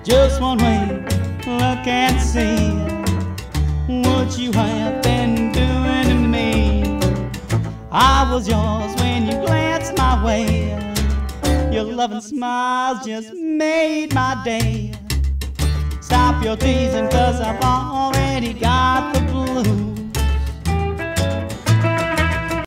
Just one way, look and see what you have been doing to me. I was yours when you glanced my way. Your loving smiles just made my day. Stop your teasing, 'cause I've already got the blues.